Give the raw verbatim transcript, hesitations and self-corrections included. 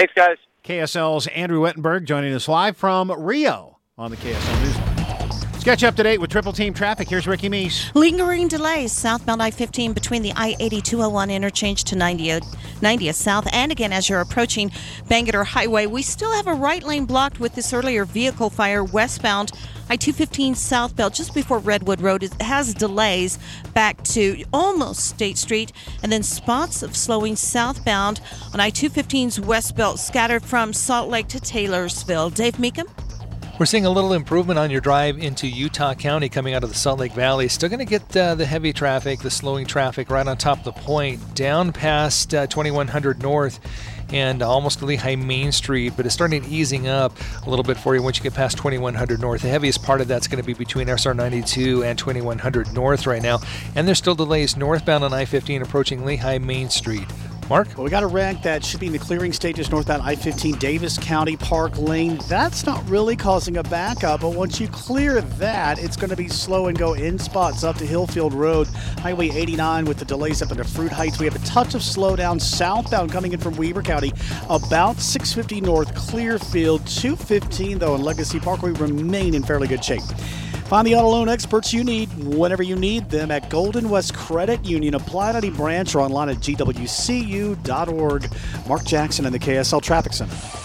Thanks, guys. K S L's Andrew Wittenberg joining us live from Rio on the K S L News. Sketch up to date with Triple Team Traffic. Here's Ricky Meese. Lingering delays southbound I fifteen between the I eighty-two oh one interchange to ninetieth South. And again, as you're approaching Bangerter Highway, we still have a right lane blocked with this earlier vehicle fire westbound I two fifteen southbound just before Redwood Road. It has delays back to almost State Street, and then spots of slowing southbound on I two fifteen's westbound scattered from Salt Lake to Taylorsville. Dave Meekum? We're seeing a little improvement on your drive into Utah County coming out of the Salt Lake Valley. Still going to get uh, the heavy traffic, the slowing traffic right on top of the point, down past uh, twenty-one hundred North and almost to Lehigh Main Street, but it's starting easing up a little bit for you once you get past twenty-one hundred North. The heaviest part of that's going to be between S R ninety-two and twenty-one hundred North right now, and there's still delays northbound on I fifteen approaching Lehigh Main Street. Mark? Well, we got a wreck that should be in the clearing stages northbound I fifteen Davis County Park Lane. That's not really causing a backup, but once you clear that, it's going to be slow and go in spots up to Hillfield Road. Highway eighty-nine with the delays up into Fruit Heights. We have a touch of slowdown southbound coming in from Weber County about six fifty North Clearfield. two fifteen, though, in Legacy Parkway remain in fairly good shape. Find the auto loan experts you need whenever you need them at Golden West Credit Union. Apply at any branch or online at G W C U dot org. Mark Jackson in the K S L Traffic Center.